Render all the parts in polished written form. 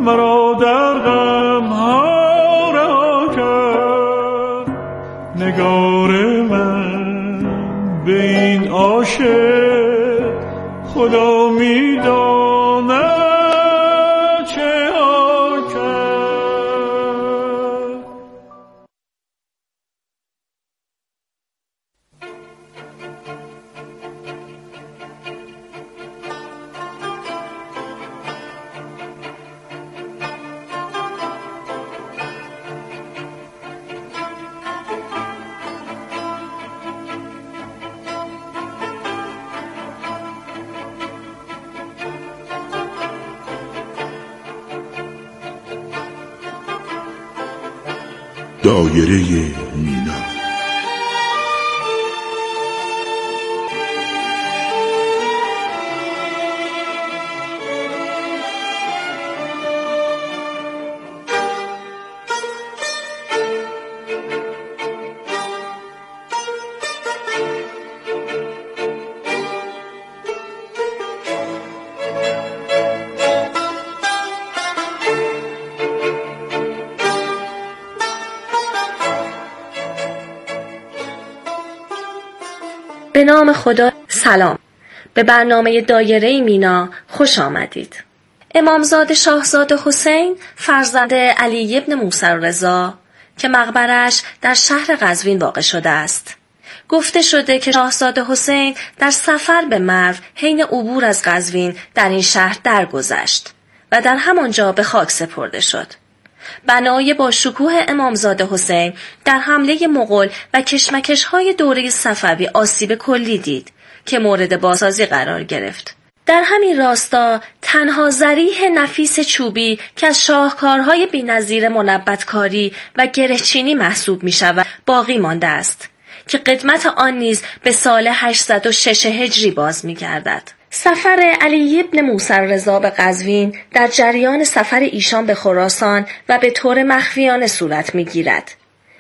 مرا در غم ها رها کرد. نگار من به این عاشق خدا می‌داند چه ها کرد. دایره مینا. به نام خدا. سلام. به برنامه دایره مینا خوش آمدید. امامزاده شاهزاده حسین فرزند علی ابن موسی رضا که مقبرش در شهر قزوین واقع شده است. گفته شده که شاهزاده حسین در سفر به مرو حین عبور از قزوین در این شهر درگذشت و در همانجا به خاک سپرده شد. بنای با شکوه امامزاده حسین در حمله مغول و کشمکش‌های دوره صفوی آسیب کلی دید که مورد بازسازی قرار گرفت. در همین راستا تنها ضریح نفیس چوبی که از شاهکارهای بی‌نظیر منبت‌کاری و گره‌چینی محسوب می‌شود باقی مانده است که قدمت آن نیز به سال 806 هجری باز می‌گردد. سفر علی ابن موسی رضا به قزوین در جریان سفر ایشان به خراسان و به طور مخفیانه صورت می‌گیرد.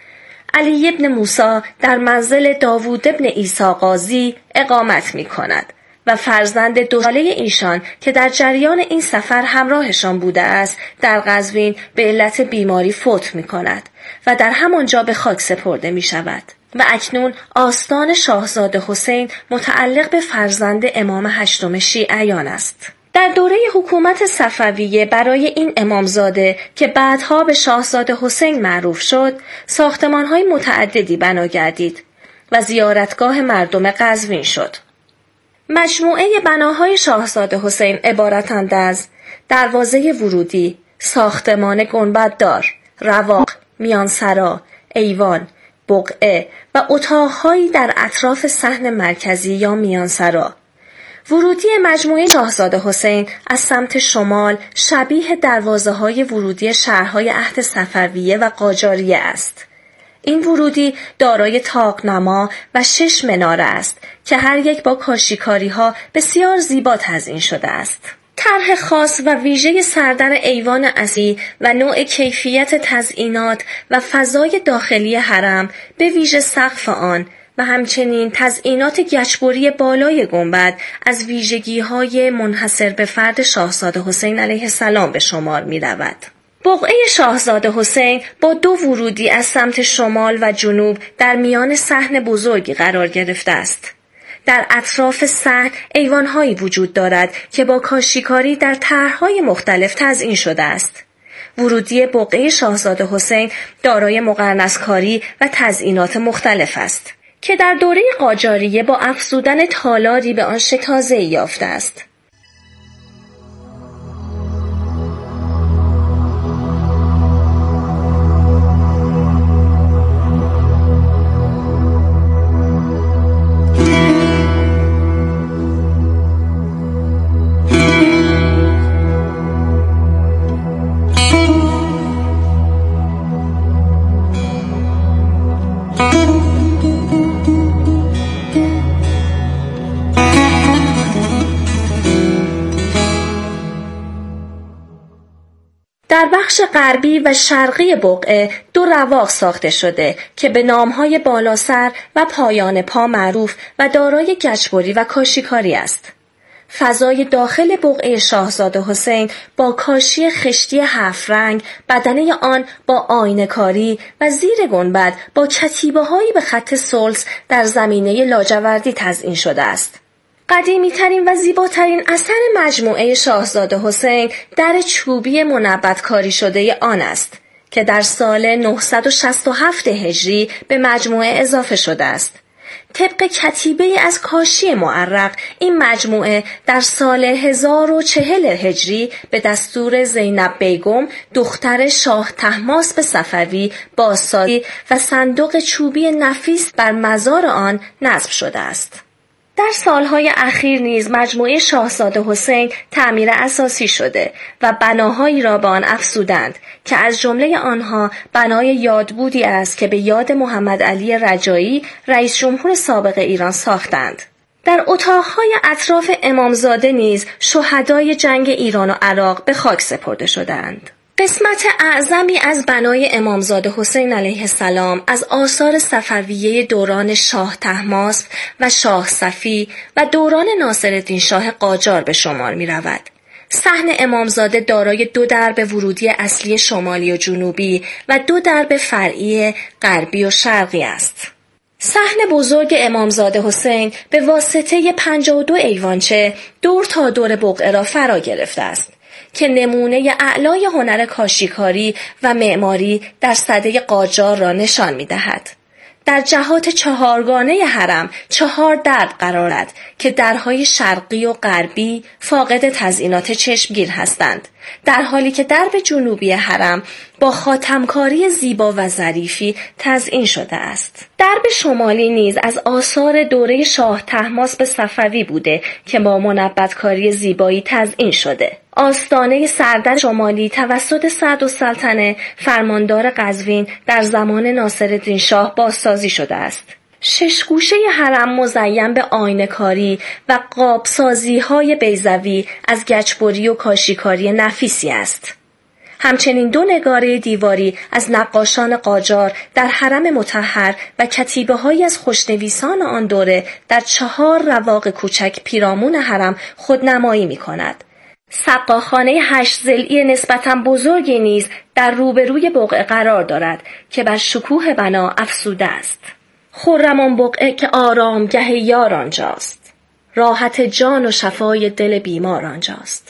علی ابن موسی در منزل داوود ابن عیسی قاضی اقامت می‌کند و فرزند 2 ساله ایشان که در جریان این سفر همراهشان بوده است در قزوین به علت بیماری فوت می‌کند و در همانجا به خاک سپرده می‌شود. و اکنون آستان شاهزاده حسین متعلق به فرزند امام 8 شیعیان است. در دوره حکومت صفویه برای این امامزاده که بعدها به شاهزاده حسین معروف شد، ساختمان‌های متعددی بنا گردید و زیارتگاه مردم قزوین شد. مجموعه بناهای شاهزاده حسین عبارتند از دروازه ورودی، ساختمان گنبددار، رواق، میانسرا، ایوان، بقعه و اتاق‌هایی در اطراف صحن مرکزی یا میانسرا. ورودی مجموعه شاهزاده حسین از سمت شمال شبیه دروازه‌های ورودی شهرهای عهد صفویه و قاجاریه است. این ورودی دارای طاق‌نما و 6 مناره است که هر یک با کاشیکاری‌ها بسیار زیبا تزیین شده است. طرح خاص و ویژه سردر ایوان اصلی و نوع کیفیت تزیینات و فضای داخلی حرم به ویژه سقف آن و همچنین تزیینات گچبری بالای گنبد از ویژگی‌های منحصر به فرد شاهزاده حسین علیه السلام به شمار می‌رود. بقعه شاهزاده حسین با 2 ورودی از سمت شمال و جنوب در میان صحن بزرگی قرار گرفته است. در اطراف صحن ایوان‌هایی وجود دارد که با کاشیکاری در طرح‌های مختلف تزیین شده است. ورودی بقعه شاهزاده حسین دارای مقرنس‌کاری و تزیینات مختلف است که در دوره قاجاریه با افزودن تالاری به آن شکل تازه‌ای یافته است. در بخش غربی و شرقی بقعه 2 رواق ساخته شده که به نام‌های بالاسر و پایان پا معروف و دارای گچبری و کاشیکاری است. فضای داخل بقعه شاهزاده حسین با کاشی خشتی 7 رنگ، بدنه آن با آینه‌کاری و زیر گنبد با کتیبه‌هایی به خط سلس در زمینه لاجوردی تزیین شده است. قدیمی‌ترین و زیباترین اثر مجموعه شاهزاده حسین در چوبی منبت کاری شده آن است که در سال 967 هجری به مجموعه اضافه شده است. طبق کتیبه از کاشی معرق، این مجموعه در سال 1040 هجری به دستور زینب بیگم دختر شاه طهماسب صفوی بازسازی و صندوق چوبی نفیس بر مزار آن نصب شده است. در سالهای اخیر نیز مجموعه شاهزاده حسین تعمیر اساسی شده و بناهایی را به آن افزودند که از جمله آنها بنای یادبودی است که به یاد محمد علی رجایی رئیس جمهور سابق ایران ساختند. در اتاقهای اطراف امامزاده نیز شهدای جنگ ایران و عراق به خاک سپرده شدند. قسمت اعظمی از بنای امامزاده حسین علیه السلام از آثار صفویه دوران شاه طهماسب و شاه صفی و دوران ناصرالدین شاه قاجار به شمار می رود. صحن امامزاده دارای 2 درب ورودی اصلی شمالی و جنوبی و 2 درب فرعی غربی و شرقی است. صحن بزرگ امامزاده حسین به واسطه 52 ایوانچه دور تا دور بقعه را فرا گرفته است که نمونه اعلای هنر کاشیکاری و معماری در سده قاجار را نشان می‌دهد. در جهات 4گانه حرم 4 درب قرار دارد که درهای شرقی و غربی فاقد تزیینات چشمگیر هستند، در حالی که درب جنوبی حرم با خاتمکاری زیبا و ظریفی تزیین شده است. درب شمالی نیز از آثار دوره شاه طهماسب صفوی بوده که با منبت‌کاری زیبایی تزیین شده. آستانه سردر شمالی توسط سعدالسلطنه فرماندار قزوین در زمان ناصرالدین شاه بازسازی شده است. 6 گوشه حرم مزین به آینه‌کاری و قابسازی‌های بیضوی از گچبری و کاشیکاری نفیسی است. همچنین 2 نگاره دیواری از نقاشان قاجار در حرم مطهر و کتیبه‌هایی از خوشنویسان آن دوره در 4 رواق کوچک پیرامون حرم خودنمایی می‌کند. سقاخانه 8 ضلعی نسبتاً بزرگی نیز در روبروی بقعه قرار دارد که بر شکوه بنا افزوده است. خرم آن بقعه که آرامگه یار آنجاست، راحت جان و شفای دل بیمار آنجاست.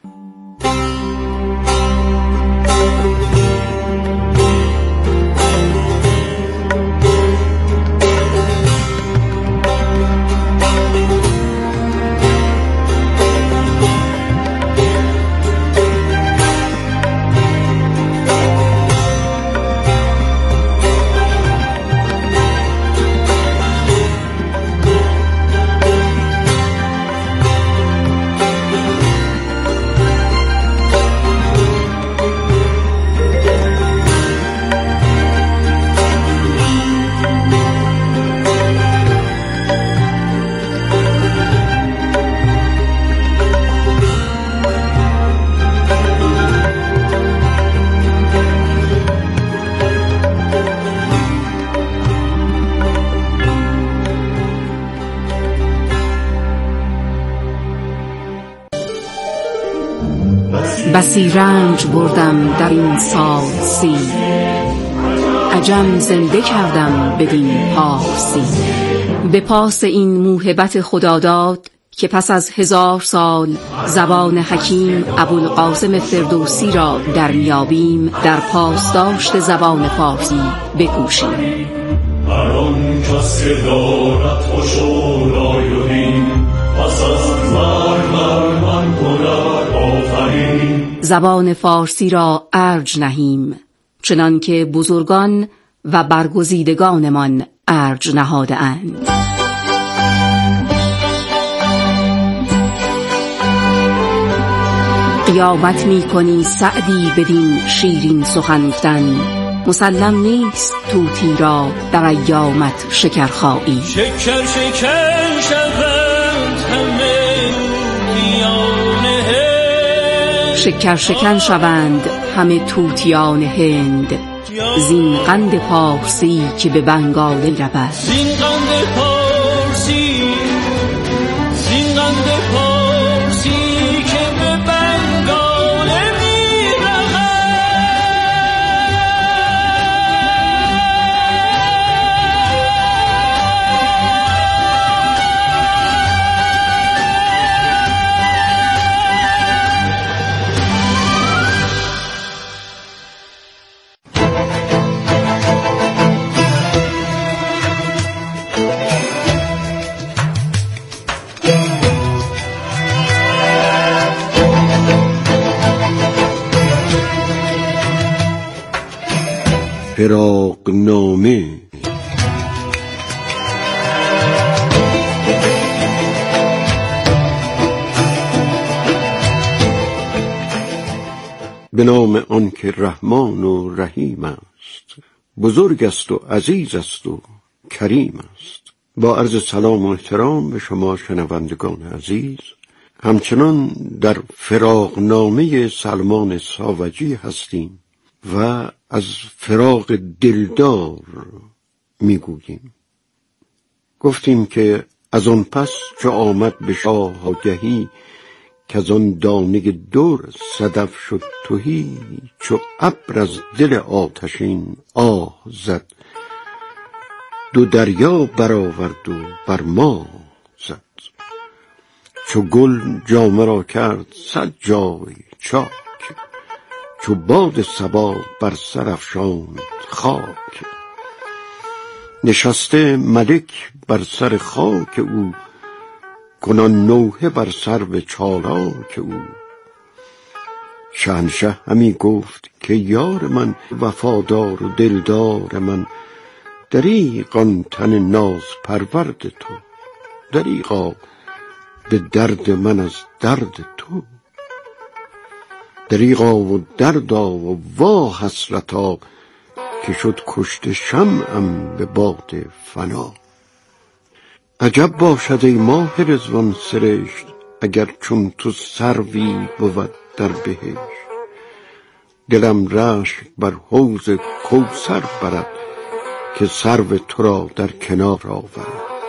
بسی رنج بردم در این سال 30، عجم زنده کردم بدین پارسی. به پاس این موهبت خداداد که پس از 1000 سال زبان حکیم ابوالقاسم فردوسی را در میابیم، در پاسداشت زبان فارسی بکوشیم. هر آن کس که دارد خوش و رایونیم، پس از من هنر آفرین. زبان فارسی را ارج نهیم، چنان که بزرگان و برگزیدگانمان ارج نهاده اند. قیامت می کنی سعدی بدین شیرین سخن گفتن، مسلم نیست طوطی را در ایامت شکرخایی. شکر شکر شوند همه طوطیان هند، شکر شکن شوند همه طوطیان هند، زین قند پارسی که به بنگاله رود. زین قند پارسی، زین قند پارسی فراقنامه. به نام آنکه رحمان و رحیم است، بزرگ است و عزیز است و کریم است. با عرض سلام و احترام به شما شنوندگان عزیز، همچنان در فراقنامه سلمان ساوجی هستیم و از فراق دلدار میگوییم. گفتیم که از آن پس چو آمد به شاه آگهی، که از آن دانه در صدف شد تهی. چو ابر از دل آتشین آه زد، دو دریا برآورد و بر ما زد. چو گل جامه را کرد صد جای چاک، چو باد صبا بر سر افشاند خاک. نشسته ملک بر سر خاک او، کنان نوحه بر سرو چالاک او. شهنشه همی گفت که یار من، وفادار و دلدار من. دریغ آن تن ناز پرورد تو، دریغا به درد من از درد تو. دریغا و دردا و وا حسرتا، که شد کشته شمعم به باد فنا. عجب باشد ای ماه رضوان سرشت، اگر چون تو سروی بود در بهشت. دلم رشک بر حوض کوثر برد، که سرو تو را در کنار آورد.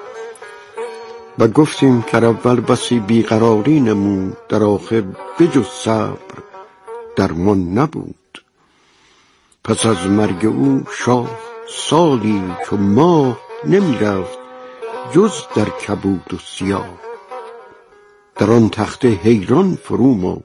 و گفتیم که اول بسی بیقراری نمود، در آخر بجز صبر درمان نبود. پس از مرگ او شاه سالی چو ماه، نمی رفت جز در کبود و سیاه. در آن تخته حیران فرو ماند،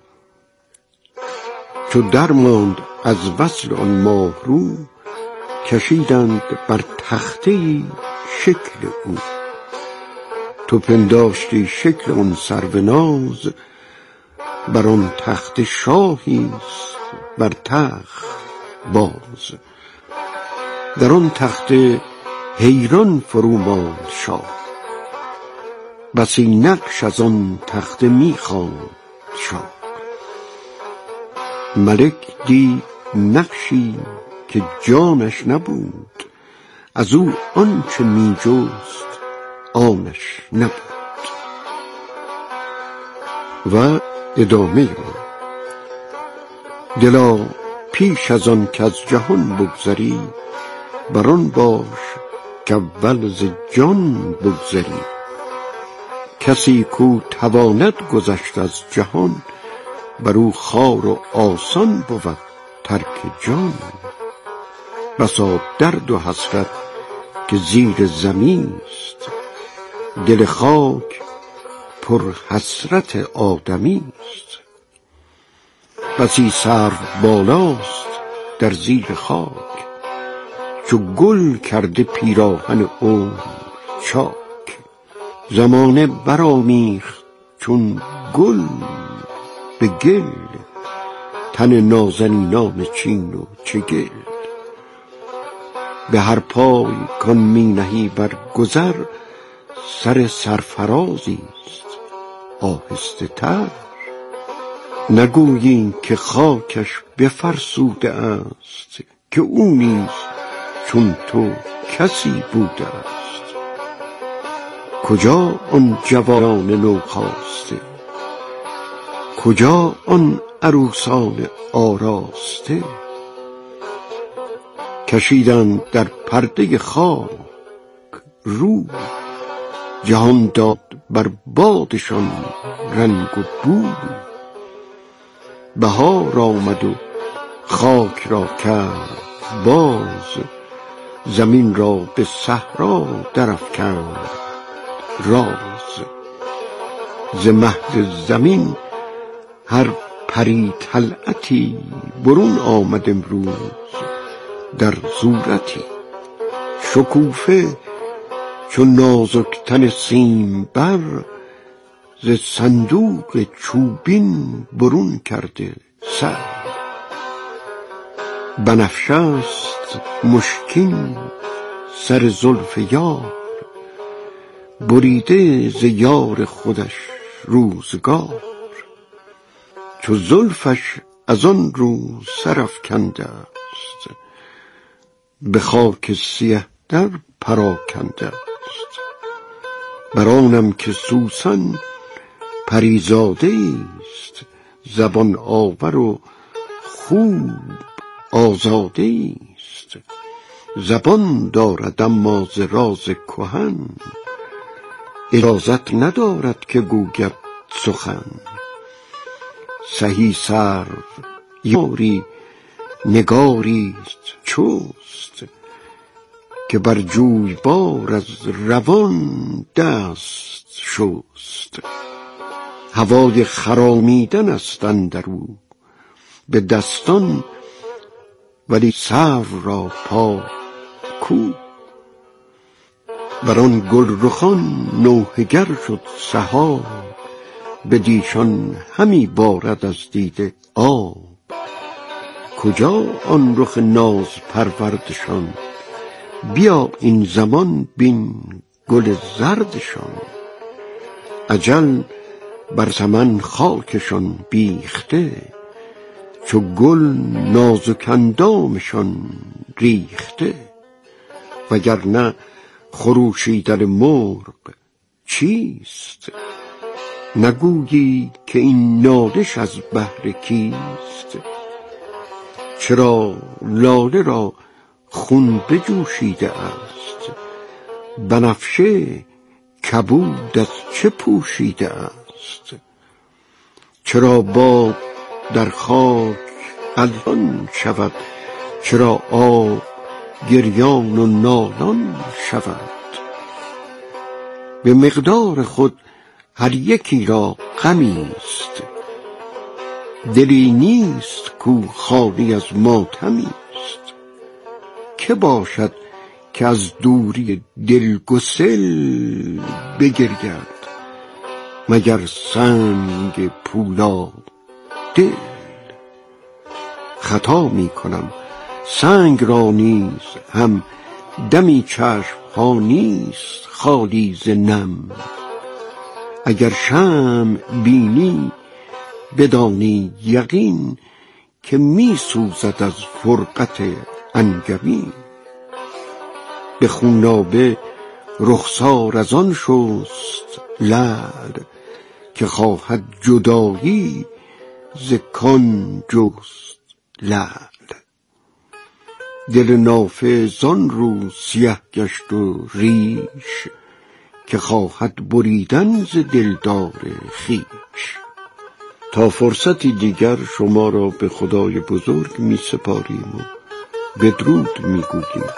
چو در ماند از وصل آن ماه رو. کشیدند بر تخته شکل او، تو پنداشتی شکل آن سروناز. بر آن تخت شاهیست بر تخت باز. در آن تخت حیران فرو ماند شاه، بسی نقش از آن تخت میخواند شاه. ملک دید نقشی که جانش نبود، از او آنچه می جست آنش نبود. و ادامه دلا پیش از آن که از جهان بگذری، بران باش که اول ز جان بگذری. کسی کو تواند گذشت از جهان، بر او خوار و آسان بود ترک جان. بسا درد و حسرت که زیر زمین است، دل خاک پر حسرت آدمی است. بسی سرو بالاست در زیر خاک، چو گل کرده پیراهن عمر چاک. زمانه برآمیخت چون گل به گل، تن نازنینان چین و چگل. به هر پای کان می نهی بر گذر، سر سرفرازی است آهسته تر. نگویی که خاکش بفرسوده است، که او نیز چون تو کسی بوده است. کجا آن جوانان نوخاسته، کجا آن عروسان آراسته. کشیدند در پرده خاک رو، جهان داد بر بادشان رنگ و بو. بهار آمد و خاک را کرد باز، زمین را به صحرا درافکند راز. ز مهد زمین هر پری طلعتی، برون آمد امروز در صورتی. شکوفه چون نازک تن سیم بر، ز صندوق چوبین برون کرده سر. بنفشه است مشکین سر زلف یار، بریده ز یار خودش روزگار. چو زلفش از آن رو سر افکنده است، به خاک سیه در پراکنده است. بر آنم که سوسن پریزاده است، زبان آور و خوب آزاده است. زبان دارد اما ز راز کهن، اجازت ندارد که گوید سخن. سهی سرو یاری نگاریست چست، که بر جویبار از روان دست شست. هوای خرامیدن است اندرو به دستان، ولی سرو را پا کو. بر آن گل رخان نوحه گر شد سحاب، بدیشان همی بارد از دیده آب. کجا آن رخ ناز پروردشان، بیا این زمان بین گل زردشان. اجل بر سمن خاکشان بیخته، چو گل نازک اندامشان ریخته. وگرنه خروشیدن مرغ چیست، نگویی که این نالش از بهر کیست. چرا لاله را خون بجوشیده است، بنفشه کبود از چه پوشیده است. چرا باد در خاک الوان شود، چرا آب گریان و نالان شود. به مقدار خود هر یکی را غمی است، دلی نیست کو خالی از ماتمی است. که باشد که از دوری دل گسل بگرید، مگر سنگ پولاد دل. خطا می کنم سنگ را نیز هم، دمی چشم ها نیست خالی ز نم. اگر شمع بینی بدانی یقین، که می سوزد از فرقت انگبین. به خونابه رخسار از آن شست لعل، که خواهد جدایی ز کان جست لعل. دل نافه زان رو سیه گشت و ریش، که خواهد بریدن ز دلدار خویش. تا فرصتی دیگر شما را به خدای بزرگ می سپاریم و بدرود می گوییم.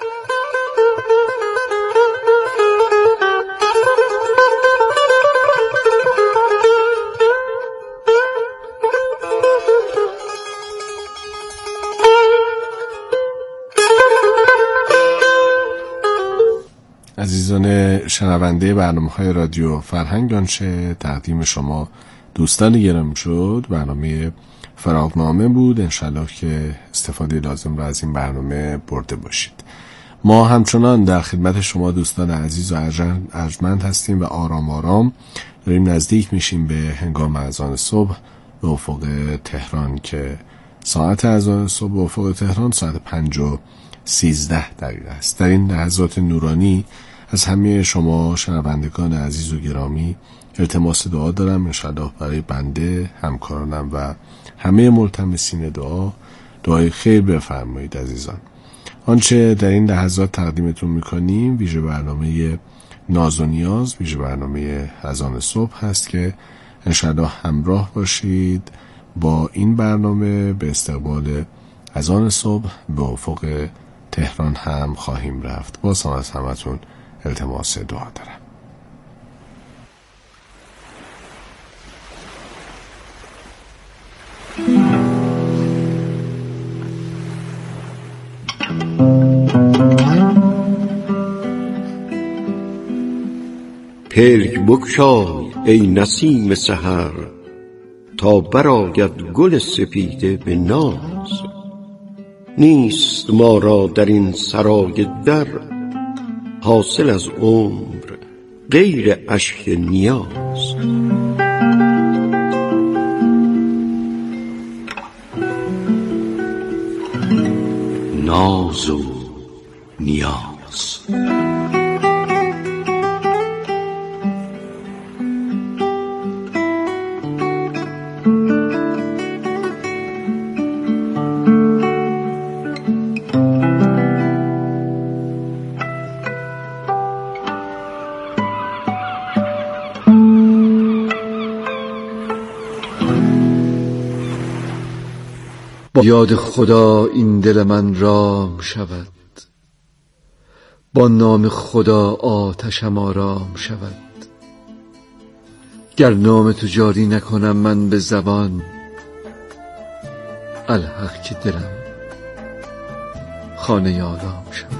عزیزان شنونده برنامه‌های رادیو فرهنگ آنچه تقدیم شما دوستان گرامی شد برنامه فراغنامه بود. انشالله که استفاده لازم را از این برنامه برده باشید. ما همچنان در خدمت شما دوستان عزیز و ارجمند هستیم و آرام آرام داریم نزدیک میشیم به هنگام اذان صبح به افق تهران، که ساعت اذان صبح به افق تهران ساعت 5:13 است. در این لحظات نورانی از همه شما شنوندگان عزیز و گرامی التماس دعا دارم. انشاءالله برای بنده، همکارانم و همه ملتمسین دعای خیر بفرمایید. عزیزان، آنچه در این لحظات تقدیمتون میکنیم ویژه برنامه ناز و نیاز، ویژه برنامه اذان صبح هست که انشاءالله همراه باشید. با این برنامه به استقبال اذان صبح به افق تهران هم خواهیم رفت. باز هم از همتون التماس دعا دارم. پلک بگشای ای نسیم سحر، تا برآید گل سپیده به ناز. نیست ما را در این سرای در حاصل از عمر غیر اشک نیاز. ناز و نیاز. با یاد خدا این دل من رام شود، با نام خدا آتشم آرام شود. گر نام تو جاری نکنم من به زبان، الحق که دلم خانه آرام شود.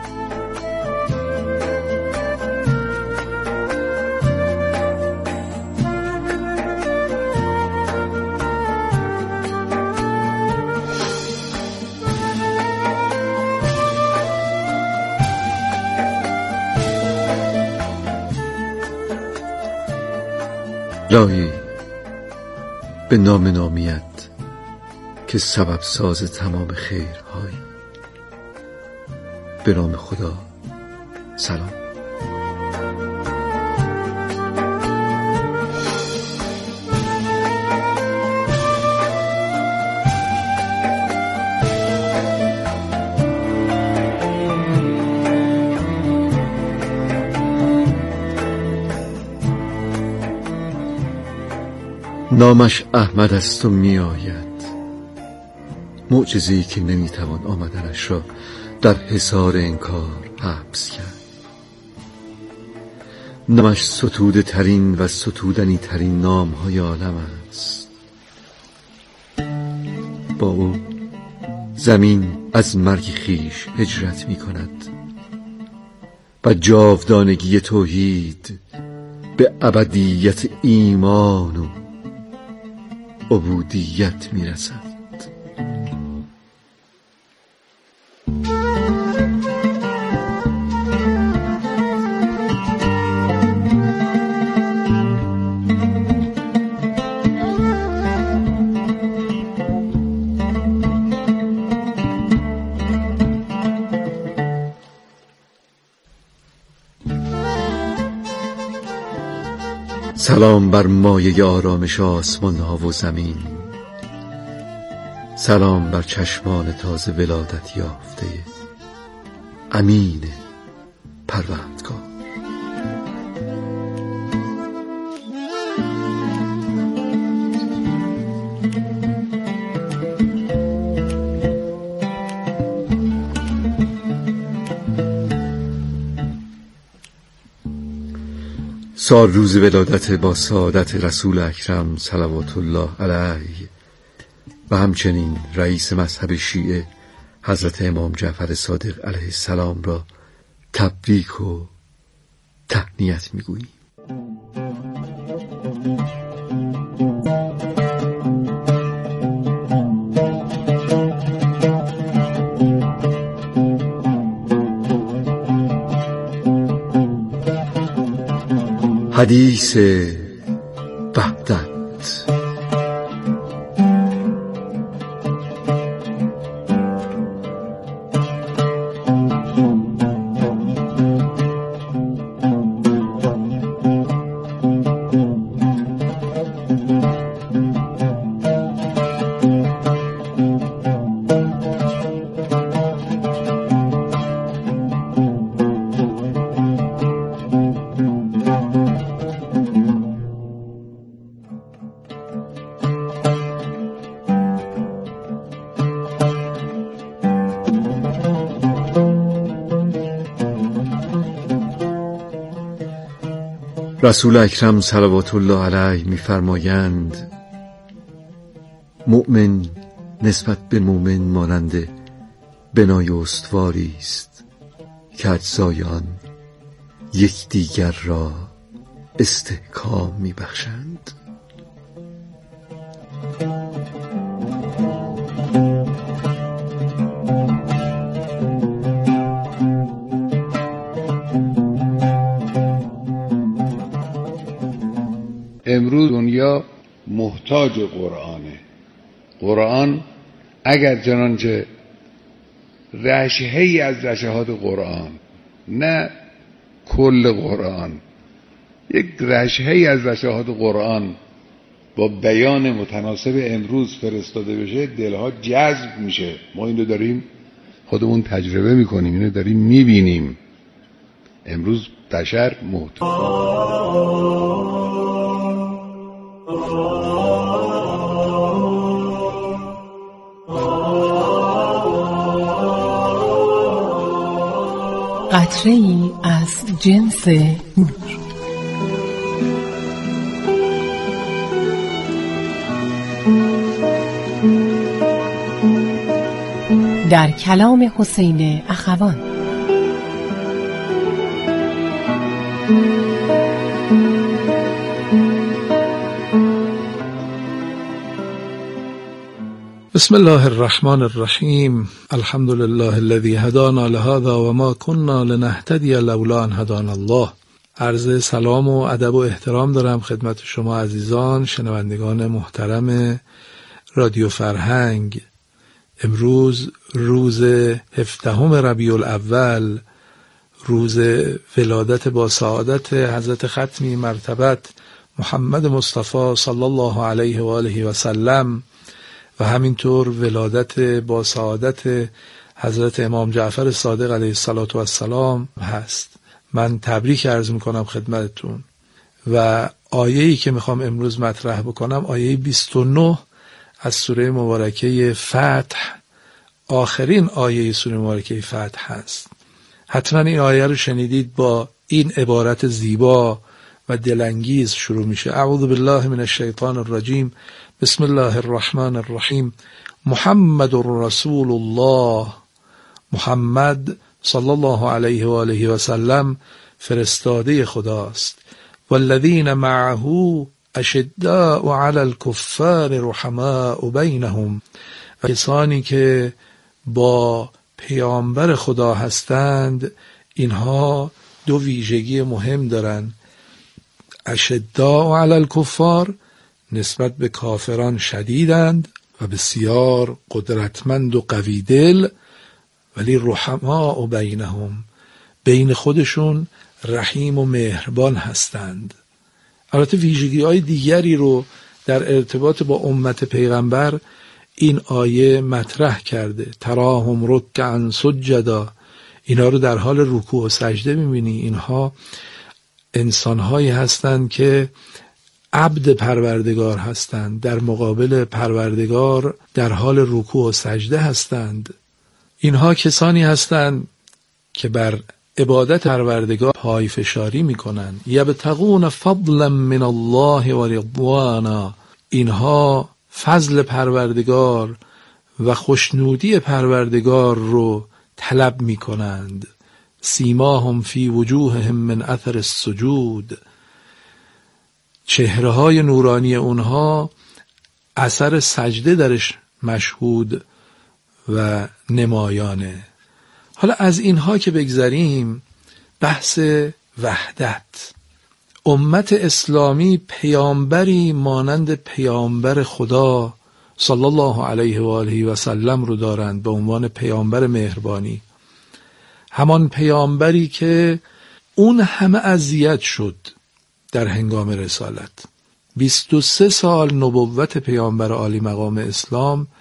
الهی به نام نامیت که سبب ساز تمام خیرهایی، به نام خدا سلام. نامش احمد است و می آید، معجزه‌ای که نمیتوان آمدنش را در حصار انکار حبس کرد. نامش ستوده ترین و ستودنی ترین نام های عالم است. با او زمین از مرگ خویش هجرت می کند و جاودانگی توحید به ابدیت ایمان و عبودیت می رسد. سلام بر مایه آرامش آسمان ها و زمین، سلام بر چشمان تازه ولادت یافته امین پروردگار. سال روز ولادت با سعادت رسول اکرم صلوات الله علیه و همچنین رئیس مذهب شیعه حضرت امام جعفر صادق علیه السلام را تبریک و تهنیت می‌گوییم. حدیث وحدت. رسول اکرم صلوات الله علیه می‌فرمایند مؤمن نسبت به مؤمن مانند بنای استواری است که اجزای آن یکدیگر را استحکام می‌بخشند. محتاج قرآنه. قرآن اگر چنانچه رشحه‌ای از رشحات قرآن، نه کل قرآن، یک رشحه‌ای از رشحات قرآن با بیان متناسب امروز فرستاده بشه، دلها جذب میشه. ما این رو داریم خودمون تجربه میکنیم، اینو داریم میبینیم. امروز بشر قطره‌ای از جنس نور. در کلام حسین اخوان. بسم الله الرحمن الرحیم. الحمد لله الذي هدانا لهذا وما كنا لنهتدي لولا ان هدانا الله. عرض سلام و ادب و احترام دارم خدمت شما عزیزان شنوندگان محترم رادیو فرهنگ. امروز روز 17 ربیع الاول، روز ولادت با سعادت حضرت ختمی مرتبت محمد مصطفی صلی الله علیه و آله و سلم و همینطور ولادت با سعادت حضرت امام جعفر صادق علیه السلام هست. من تبریک عرض میکنم خدمتتون و آیه‌ای که میخوام امروز مطرح بکنم آیه 29 از سوره مبارکه فتح، آخرین آیه سوره مبارکه فتح هست. حتما این آیه رو شنیدید. با این عبارت زیبا و دلانگیز شروع میشه: اعوذ بالله من الشیطان الرجیم، بسم الله الرحمن الرحیم، محمد رسول الله. محمد صلی الله علیه و آله و سلم فرستاده خداست. والذین معه اشداء علی الکفار رحماء بینهم. و کسانی که با پیامبر خدا هستند اینها دو ویژگی مهم دارند. اشداء علی الکفار، نسبت به کافران شدیدند و بسیار قدرتمند و قوی دل، ولی رحماء بینهم، بین خودشون رحیم و مهربان هستند. البته ویژگی‌های دیگری رو در ارتباط با امت پیغمبر این آیه مطرح کرده. تراهم رکعا سجدا، اینا رو در حال رکوع و سجده می‌بینی. اینها انسان‌هایی هستند که عبد پروردگار هستند، در مقابل پروردگار در حال رکوع و سجده هستند. اینها کسانی هستند که بر عبادت پروردگار پای فشاری میکنند. یبتغون فضلا من الله و رضوانا، اینها فضل پروردگار و خوشنودی پروردگار رو طلب میکنند. سیماهم فی وجوههم من اثر السجود، چهره‌های نورانی اونها اثر سجده درش مشهود و نمایانه. حالا از اینها که بگذریم، بحث وحدت. امت اسلامی پیامبری مانند پیامبر خدا صلی الله علیه و آله و سلم رو دارند به عنوان پیامبر مهربانی. همان پیامبری که اون همه اذیت شد در هنگام رسالت. 23 سال نبوت پیامبر عالی مقام اسلام